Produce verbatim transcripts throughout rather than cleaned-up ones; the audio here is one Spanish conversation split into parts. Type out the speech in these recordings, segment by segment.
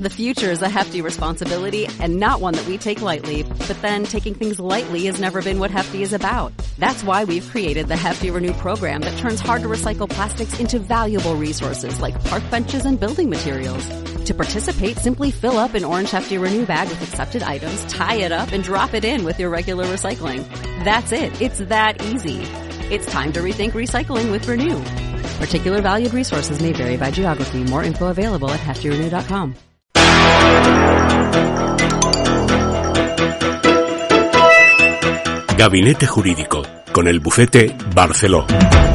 The future is a hefty responsibility and not one that we take lightly, but then taking things lightly has never been what Hefty is about. That's why we've created the Hefty Renew program that turns hard to recycle plastics into valuable resources like park benches and building materials. To participate, simply fill up an orange Hefty Renew bag with accepted items, tie it up, and drop it in with your regular recycling. That's it. It's that easy. It's time to rethink recycling with Renew. Particular valued resources may vary by geography. More info available at hefty renew dot com. Gabinete Jurídico, con el bufete Barceló.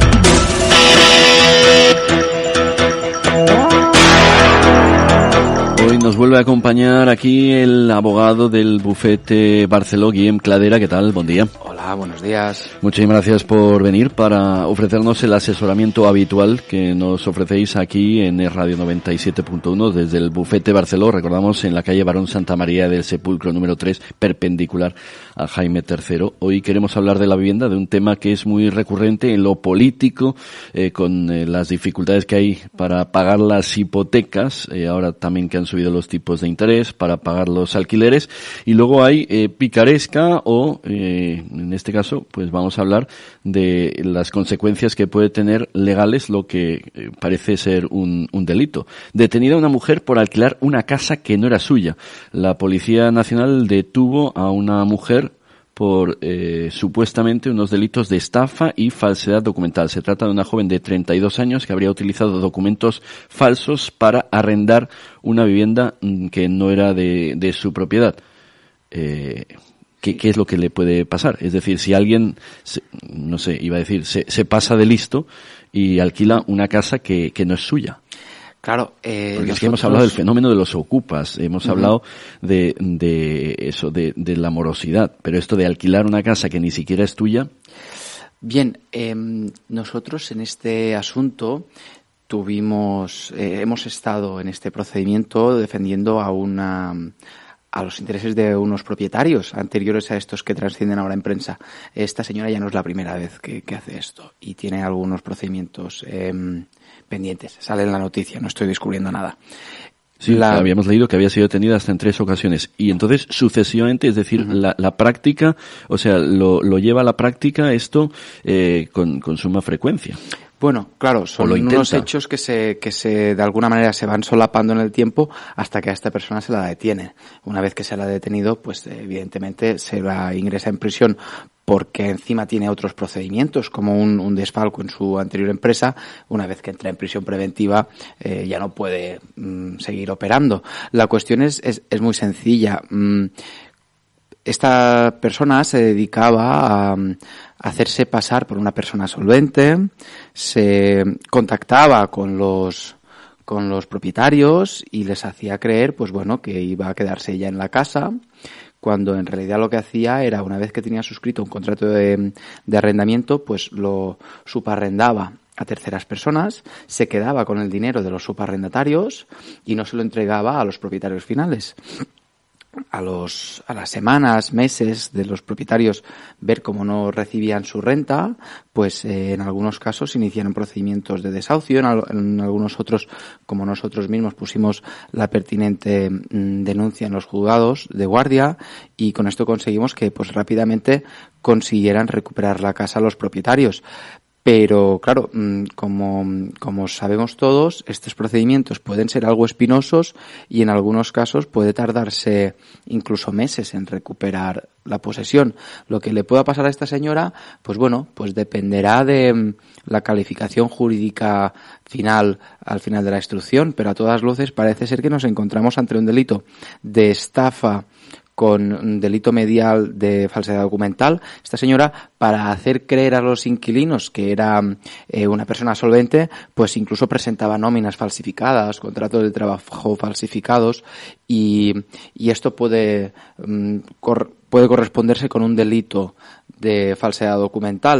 Hoy nos vuelve a acompañar aquí el abogado del bufete Barceló, Guillem Cladera. ¿Qué tal? Buen día. Hola, buenos días. Muchas gracias por venir para ofrecernos el asesoramiento habitual que nos ofrecéis aquí en Radio noventa y siete punto uno desde el bufete Barceló. Recordamos en la calle Barón Santa María del Sepulcro número tres, perpendicular a Jaime tercero. Hoy queremos hablar de la vivienda, de un tema que es muy recurrente en lo político, eh, con eh, las dificultades que hay para pagar las hipotecas, eh, ahora también que han subido los tipos de interés, para pagar los alquileres, y luego hay eh, picaresca o, eh, en este caso, pues vamos a hablar de las consecuencias que puede tener legales lo que eh, parece ser un, un delito. Detenida una mujer por alquilar una casa que no era suya. La Policía Nacional detuvo a una mujer por eh, supuestamente unos delitos de estafa y falsedad documental. Se trata de una joven de treinta y dos años que habría utilizado documentos falsos para arrendar una vivienda que no era de, de su propiedad. Eh, ¿qué, ¿Qué es lo que le puede pasar? Es decir, si alguien, se, no sé, iba a decir, se, se pasa de listo y alquila una casa que, que no es suya. Claro, eh, porque nosotros... es que hemos hablado del fenómeno de los ocupas, hemos uh-huh. hablado de, de eso, de, de la morosidad, pero esto de alquilar una casa que ni siquiera es tuya. Bien, eh, nosotros en este asunto tuvimos, eh, hemos estado en este procedimiento defendiendo a una, a los intereses de unos propietarios anteriores a estos que trascienden ahora en prensa. Esta señora ya no es la primera vez que, que hace esto y tiene algunos procedimientos eh, pendientes. Sale en la noticia, no estoy descubriendo nada. Sí, la... habíamos leído que había sido detenida hasta en tres ocasiones. Y entonces, sucesivamente, es decir, uh-huh. la, la práctica, o sea, lo, lo lleva a la práctica esto eh, con, con suma frecuencia. Bueno, claro, son unos hechos que se, que se, de alguna manera se van solapando en el tiempo hasta que a esta persona se la detiene. Una vez que se la ha detenido, pues evidentemente se va, ingresa en prisión porque encima tiene otros procedimientos, como un, un desfalco en su anterior empresa. Una vez que entra en prisión preventiva, eh, ya no puede mm, seguir operando. La cuestión es, es, es muy sencilla. Mm, esta persona se dedicaba a, a hacerse pasar por una persona solvente, se contactaba con los con los propietarios y les hacía creer, pues bueno, que iba a quedarse ella en la casa, cuando en realidad lo que hacía era, una vez que tenía suscrito un contrato de, de arrendamiento, pues lo subarrendaba a terceras personas, se quedaba con el dinero de los subarrendatarios y no se lo entregaba a los propietarios finales. A los, a las semanas, meses de los propietarios ver cómo no recibían su renta, pues eh, en algunos casos iniciaron procedimientos de desahucio, en, al, en algunos otros, como nosotros mismos, pusimos la pertinente mmm, denuncia en los juzgados de guardia y con esto conseguimos que pues rápidamente consiguieran recuperar la casa a los propietarios. Pero, claro, como, como sabemos todos, estos procedimientos pueden ser algo espinosos y en algunos casos puede tardarse incluso meses en recuperar la posesión. Lo que le pueda pasar a esta señora, pues bueno, pues dependerá de la calificación jurídica final al final de la instrucción, pero a todas luces parece ser que nos encontramos ante un delito de estafa con un delito medial de falsedad documental. Esta señora, para hacer creer a los inquilinos que era eh, una persona solvente, pues incluso presentaba nóminas falsificadas, contratos de trabajo falsificados, y, y esto puede, um, cor- puede corresponderse con un delito de falsedad documental.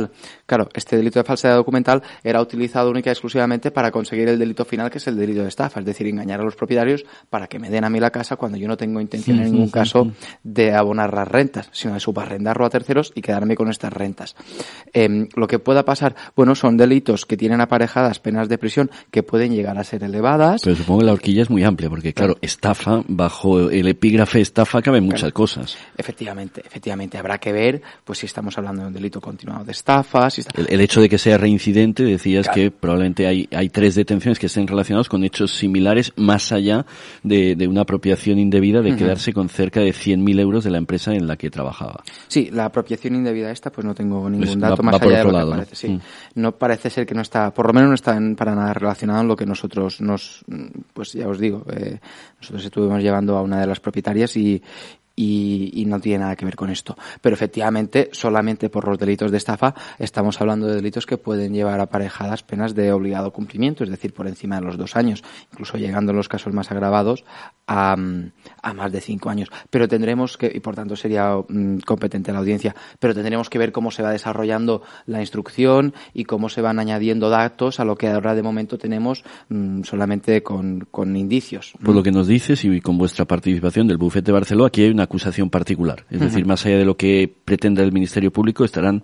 Claro, este delito de falsedad documental era utilizado única y exclusivamente para conseguir el delito final, que es el delito de estafa, es decir, engañar a los propietarios para que me den a mí la casa cuando yo no tengo intención en ningún caso de abonar las rentas, sino de subarrendarlo a terceros y quedarme con estas rentas. Eh, lo que pueda pasar, bueno, son delitos que tienen aparejadas penas de prisión que pueden llegar a ser elevadas. Pero supongo que la horquilla es muy amplia, porque claro, estafa, bajo el epígrafe estafa caben muchas claro. cosas. Efectivamente, efectivamente, habrá que ver, pues si estamos hablando de un delito continuado de estafa, si está... el, el hecho de que sea reincidente, decías claro. que probablemente hay, hay tres detenciones que estén relacionadas con hechos similares, más allá de, de una apropiación indebida de uh-huh. quedarse con cerca de cien mil euros de la empresa en la que trabajaba. Sí, la apropiación indebida esta, pues no tengo ningún pues dato va, más va allá de lo lado, que parece. Sí. Mm. No parece ser que no está, por lo menos no está en, para nada relacionado en lo que nosotros nos, pues ya os digo, eh, nosotros estuvimos llevando a una de las propietarias y Y, y no tiene nada que ver con esto. Pero efectivamente, solamente por los delitos de estafa, estamos hablando de delitos que pueden llevar aparejadas penas de obligado cumplimiento, es decir, por encima de los dos años, incluso llegando en los casos más agravados a, a más de cinco años. Pero tendremos que, y por tanto sería um, competente la audiencia, pero tendremos que ver cómo se va desarrollando la instrucción y cómo se van añadiendo datos a lo que ahora de momento tenemos um, solamente con, con indicios. Por lo que nos dices y con vuestra participación del Bufete Barceló, aquí hay una acusación particular. Es uh-huh. decir, más allá de lo que pretenda el Ministerio Público, estarán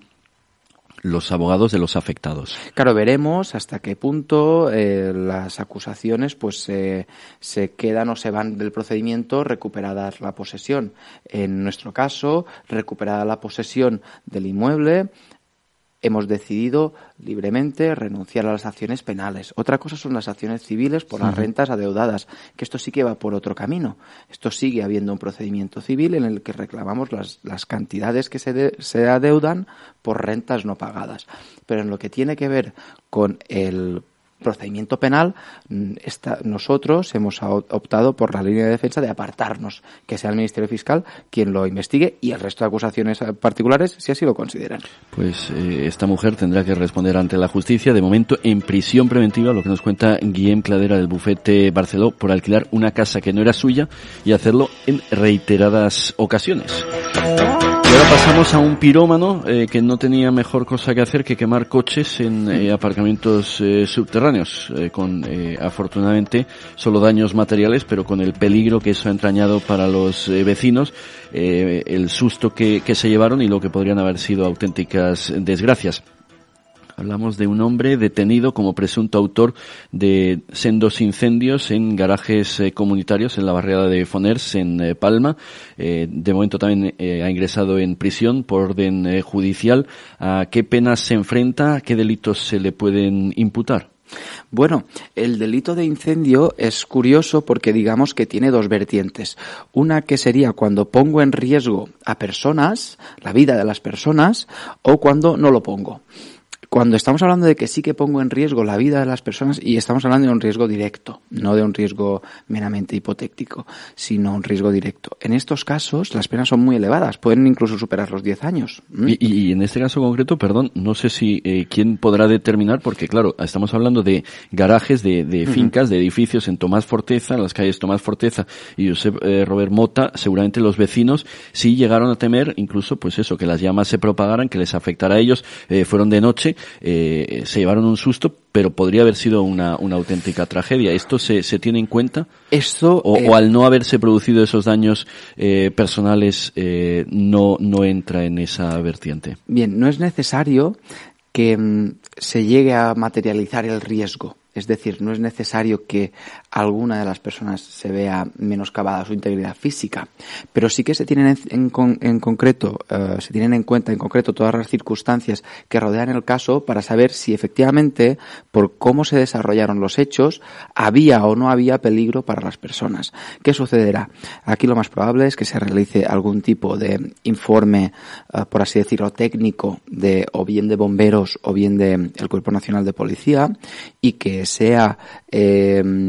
los abogados de los afectados. Claro, veremos hasta qué punto eh, las acusaciones pues eh, se quedan o se van del procedimiento recuperadas la posesión. En nuestro caso, recuperada la posesión del inmueble, hemos decidido libremente renunciar a las acciones penales. Otra cosa son las acciones civiles por las rentas adeudadas, que esto sí que va por otro camino. Esto sigue habiendo un procedimiento civil en el que reclamamos las, las cantidades que se, de, se adeudan por rentas no pagadas. Pero en lo que tiene que ver con el procedimiento penal, esta, nosotros hemos optado por la línea de defensa de apartarnos, que sea el Ministerio Fiscal quien lo investigue y el resto de acusaciones particulares si así lo consideran. Pues eh, esta mujer tendrá que responder ante la justicia, de momento en prisión preventiva, lo que nos cuenta Guillem Cladera del Bufete Barceló, por alquilar una casa que no era suya y hacerlo en reiteradas ocasiones. Y ahora pasamos a un pirómano eh, que no tenía mejor cosa que hacer que quemar coches en eh, aparcamientos eh, subterráneos, eh, con eh, afortunadamente solo daños materiales, pero con el peligro que eso ha entrañado para los eh, vecinos, eh, el susto que, que se llevaron y lo que podrían haber sido auténticas desgracias. Hablamos de un hombre detenido como presunto autor de sendos incendios en garajes eh, comunitarios en la barriada de Foners, en eh, Palma. Eh, de momento también eh, ha ingresado en prisión por orden eh, judicial. ¿A qué penas se enfrenta? ¿A qué delitos se le pueden imputar? Bueno, el delito de incendio es curioso porque digamos que tiene dos vertientes. Una que sería cuando pongo en riesgo a personas, la vida de las personas, o cuando no lo pongo. Cuando estamos hablando de que sí que pongo en riesgo la vida de las personas, y estamos hablando de un riesgo directo, no de un riesgo meramente hipotético, sino un riesgo directo. En estos casos las penas son muy elevadas, pueden incluso superar los diez años. ¿Mm? Y, y en este caso concreto, perdón, no sé si eh, quién podrá determinar, porque claro, estamos hablando de garajes, de, de fincas, uh-huh. de edificios en Tomás Forteza, en las calles Tomás Forteza y Josep eh, Robert Mota. Seguramente los vecinos sí llegaron a temer, incluso pues eso, que las llamas se propagaran, que les afectara a ellos, eh, fueron de noche. Eh, se llevaron un susto, pero podría haber sido una, una auténtica tragedia. ¿Esto se, se tiene en cuenta? Esto, o, eh, o al no haberse producido esos daños eh, personales, eh, no, no entra en esa vertiente. Bien, no es necesario que mm, se llegue a materializar el riesgo. Es decir, no es necesario que alguna de las personas se vea menoscabada su integridad física, pero sí que se tienen en, en, en concreto, uh, se tienen en cuenta en concreto todas las circunstancias que rodean el caso para saber si efectivamente, por cómo se desarrollaron los hechos, había o no había peligro para las personas. ¿Qué sucederá? Aquí lo más probable es que se realice algún tipo de informe, uh, por así decirlo, técnico, de o bien de bomberos o bien de el Cuerpo Nacional de Policía, y que sea eh,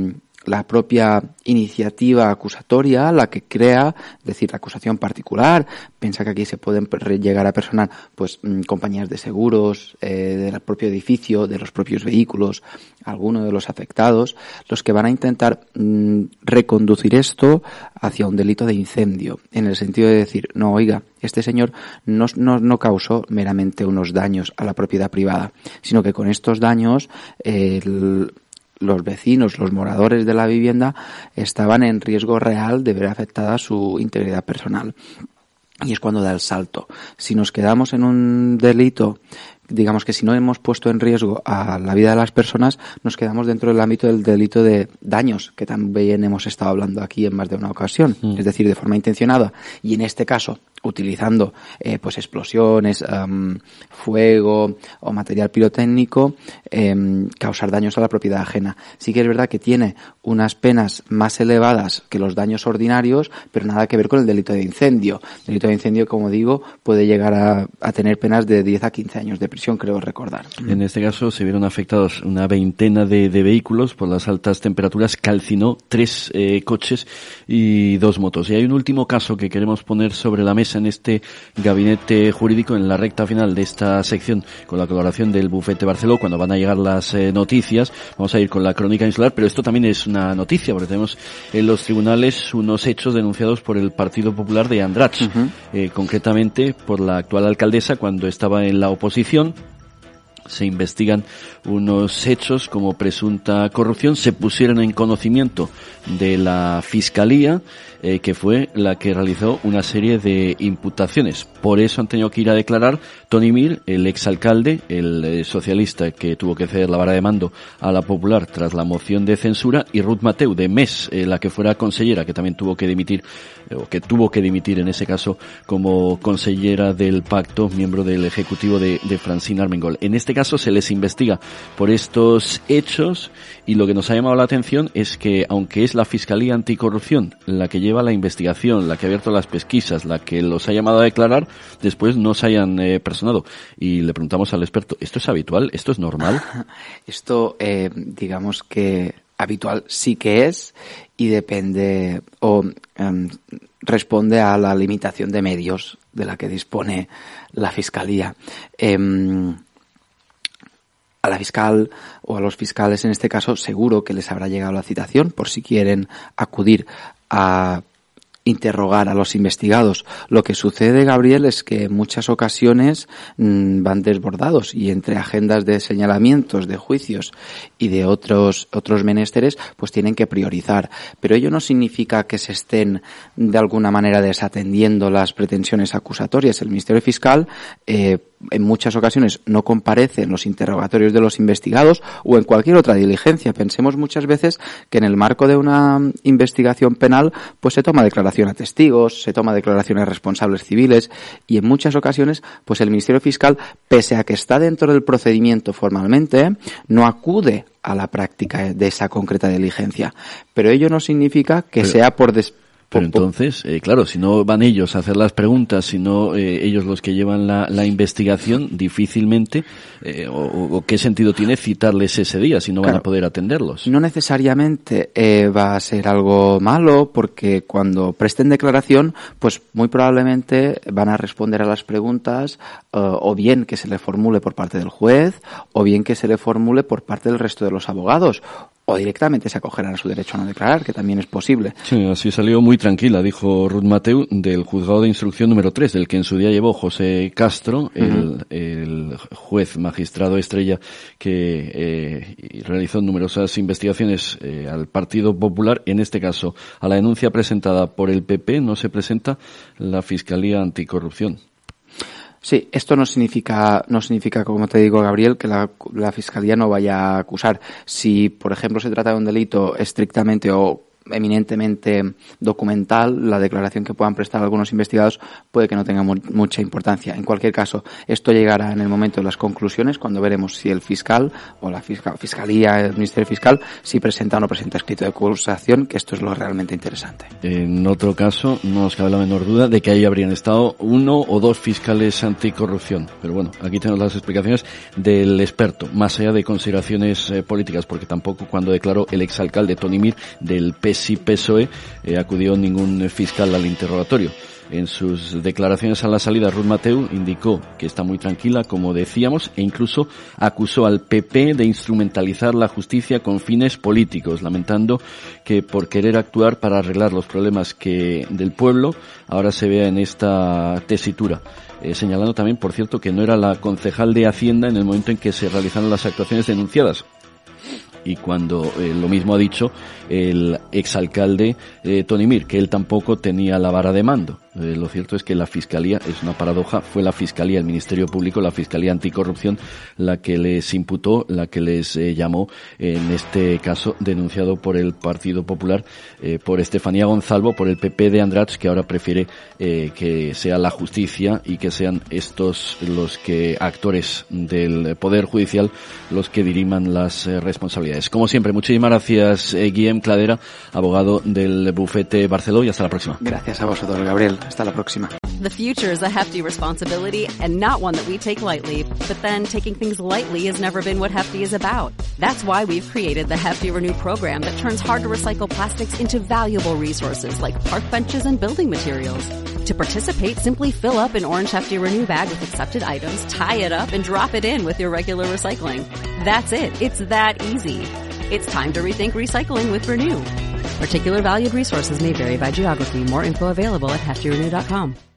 la propia iniciativa acusatoria la que crea, es decir, la acusación particular. Piensa que aquí se pueden llegar a personar pues compañías de seguros, eh, del propio edificio, de los propios vehículos, algunos de los afectados, los que van a intentar mm, reconducir esto hacia un delito de incendio, en el sentido de decir, no, oiga, este señor no, no, no causó meramente unos daños a la propiedad privada, sino que con estos daños eh, el, los vecinos, los moradores de la vivienda estaban en riesgo real de ver afectada su integridad personal. Y es cuando da el salto. Si nos quedamos en un delito, digamos que si no hemos puesto en riesgo a la vida de las personas, nos quedamos dentro del ámbito del delito de daños, que también hemos estado hablando aquí en más de una ocasión, mm. es decir, de forma intencionada, y en este caso utilizando eh, pues explosiones, um, fuego o material pirotécnico, eh, causar daños a la propiedad ajena. Sí que es verdad que tiene unas penas más elevadas que los daños ordinarios, pero nada que ver con el delito de incendio. El delito de incendio, como digo, puede llegar a, a tener penas de diez a quince años de prisión, creo recordar. En este caso se vieron afectados una veintena de, de vehículos por las altas temperaturas, calcinó tres eh, coches y dos motos. Y hay un último caso que queremos poner sobre la mesa en este gabinete jurídico, en la recta final de esta sección, con la colaboración del Bufete Barceló, cuando van a llegar las eh, noticias. Vamos a ir con la crónica insular, pero esto también es una noticia, porque tenemos en los tribunales unos hechos denunciados por el Partido Popular de Andratx, uh-huh. eh, concretamente por la actual alcaldesa cuando estaba en la oposición. Se investigan unos hechos como presunta corrupción, se pusieron en conocimiento de la Fiscalía, eh, que fue la que realizó una serie de imputaciones. Por eso han tenido que ir a declarar Toni Mir, el exalcalde, el eh, socialista que tuvo que ceder la vara de mando a la Popular tras la moción de censura, y Ruth Mateu, de M E S, eh, la que fuera consellera, que también tuvo que dimitir, eh, o que tuvo que dimitir en ese caso como consellera del pacto, miembro del ejecutivo de, de Francine Armengol. En este caso se les investiga por estos hechos, y lo que nos ha llamado la atención es que, aunque es la Fiscalía Anticorrupción la que lleva la investigación, la que ha abierto las pesquisas, la que los ha llamado a declarar, después no se hayan eh, personado. Y le preguntamos al experto, ¿esto es habitual? ¿Esto es normal? Esto, eh, digamos que habitual sí que es, y depende o um, responde a la limitación de medios de la que dispone la Fiscalía. Eh, A la fiscal o a los fiscales en este caso seguro que les habrá llegado la citación por si quieren acudir a interrogar a los investigados. Lo que sucede, Gabriel, es que en muchas ocasiones mmm, van desbordados, y entre agendas de señalamientos, de juicios y de otros otros menesteres, pues tienen que priorizar. Pero ello no significa que se estén de alguna manera desatendiendo las pretensiones acusatorias. El Ministerio Fiscal eh, en muchas ocasiones no comparece en los interrogatorios de los investigados o en cualquier otra diligencia. Pensemos muchas veces que en el marco de una investigación penal pues se toma declaración a testigos, se toma declaraciones a responsables civiles, y en muchas ocasiones pues el Ministerio Fiscal, pese a que está dentro del procedimiento formalmente, no acude a la práctica de esa concreta diligencia. Pero ello no significa que Pero... sea por des Pero entonces, eh, claro, si no van ellos a hacer las preguntas, si no eh, ellos los que llevan la, la investigación, difícilmente, eh, o, o qué sentido tiene citarles ese día si no claro, van a poder atenderlos. No necesariamente eh, va a ser algo malo, porque cuando presten declaración, pues muy probablemente van a responder a las preguntas, uh, o bien que se le formule por parte del juez, o bien que se le formule por parte del resto de los abogados, o directamente se acogerán a su derecho a no declarar, que también es posible. Sí, así salió muy tranquila, dijo Ruth Mateu, del juzgado de instrucción número tres, del que en su día llevó José Castro, el, uh-huh. el juez magistrado estrella que eh, realizó numerosas investigaciones eh, al Partido Popular. En este caso, a la denuncia presentada por el P P no se presenta la Fiscalía Anticorrupción. Sí, esto no significa, no significa, como te digo, Gabriel, que la, la Fiscalía no vaya a acusar. Si, por ejemplo, se trata de un delito estrictamente o eminentemente documental, la declaración que puedan prestar algunos investigados puede que no tenga mu- mucha importancia. En cualquier caso, esto llegará en el momento de las conclusiones, cuando veremos si el fiscal o la fiscal, fiscalía, el Ministerio Fiscal, si presenta o no presenta escrito de acusación, que esto es lo realmente interesante. En otro caso, no nos cabe la menor duda de que ahí habrían estado uno o dos fiscales anticorrupción. Pero bueno, aquí tenemos las explicaciones del experto, más allá de consideraciones eh, políticas, porque tampoco cuando declaró el exalcalde Toni Mir del P S I P S O E eh, acudió ningún fiscal al interrogatorio. En sus declaraciones a la salida, Ruth Mateu indicó que está muy tranquila, como decíamos, e incluso acusó al P P de instrumentalizar la justicia con fines políticos, lamentando que por querer actuar para arreglar los problemas que del pueblo ahora se vea en esta tesitura. Eh, señalando también, por cierto, que no era la concejal de Hacienda en el momento en que se realizaron las actuaciones denunciadas. Y cuando eh, lo mismo ha dicho el exalcalde eh, Toni Mir, que él tampoco tenía la vara de mando. Eh, lo cierto es que la Fiscalía, es una paradoja, fue la Fiscalía, el Ministerio Público, la Fiscalía Anticorrupción, la que les imputó, la que les eh, llamó, en este caso denunciado por el Partido Popular, eh, por Estefanía Gonzalvo, por el P P de Andratx, que ahora prefiere eh, que sea la justicia y que sean estos los que, actores del Poder Judicial, los que diriman las eh, responsabilidades. Como siempre, muchísimas gracias, eh, Guillem Cladera, abogado del Bufete Barceló, y hasta la próxima. Gracias a vosotros, Gabriel. Hasta la próxima. The future is a hefty responsibility and not one that we take lightly, but then taking things lightly has never been what Hefty is about. That's why we've created the Hefty Renew program that turns hard to recycle plastics into valuable resources like park benches and building materials. To participate, simply fill up an orange Hefty Renew bag with accepted items, tie it up, and drop it in with your regular recycling. That's it. It's that easy. It's time to rethink recycling with Renew. Particular valued resources may vary by geography. More info available at hefty renew dot com.